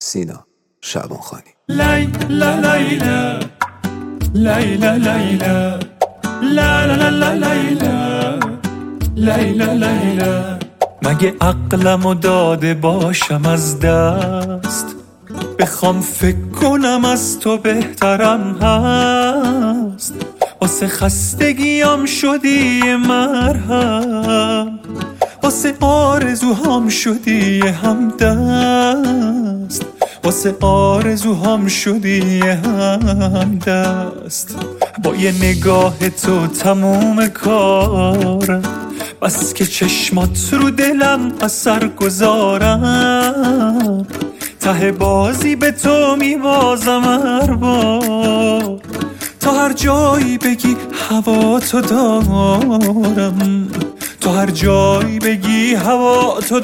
سینا شعبانخانی. لیلا لیلا لیلا لیلا لا لا لا لیلا لیلا لیلا. مگه عقلمو داده باشم از دست، بخوام فکر کنم از تو بهترم هست. واسه خستگیام شدی مرهم، واسه آرزوهام شدی همدست، واسه آرزوهام شدی همدست. با یه نگاه تو تموم کارم، بس که چشمات رو دلم اثر گذارم. ته بازی به تو میبازم هر بار، تا هر جایی بگی هوا تو دارم، تا هر جایی بگی هوا تو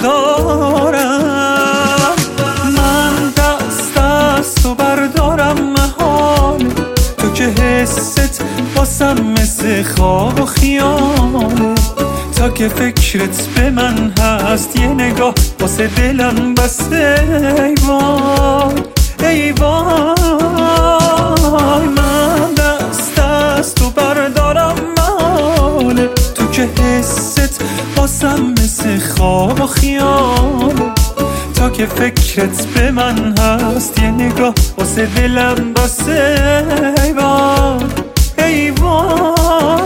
دارم. من دست از تو بردارم محاله، تو که حست واسم مثل خواب و خیاله. تا که فکرت به من هست یه نگاه واسه دلم بسته. ای وای ای وای، من دست از تو بردارم محاله، تو که حست واسم مثل خواب و خیاله. تا که فکرت به من هست یه نگاه واسه دلم بسته. ای وای ای وای.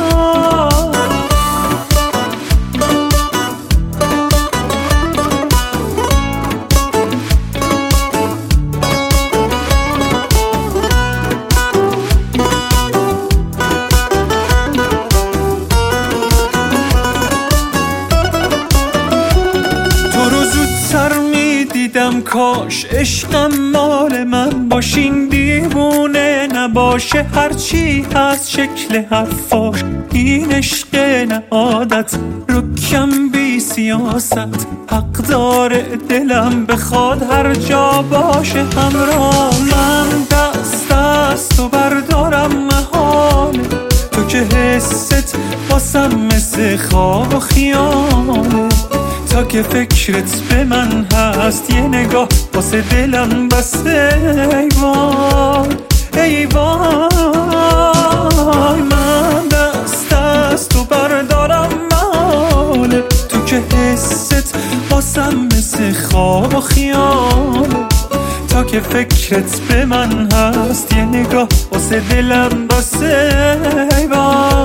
دیدم کاش عشقم مال من باشین، دیوونه نباشه هرچی هست شکل حرفاش. این عشق نه عادت رکم بی سیاست، حق داره دلم بخواد هر جا باشه همراه. من دست از تو بردارم محاله، تو که حست واسم مثل خواب و خیاله. تا که فکرت به من هست یه نگاه واسه دلم بسته. ای وای ای وای، من دست از تو بردارم محاله، تو که حست واسم مثل خواب و خیاله. تا که فکرت به من هست یه نگاه واسه دلم بسته. ای وای.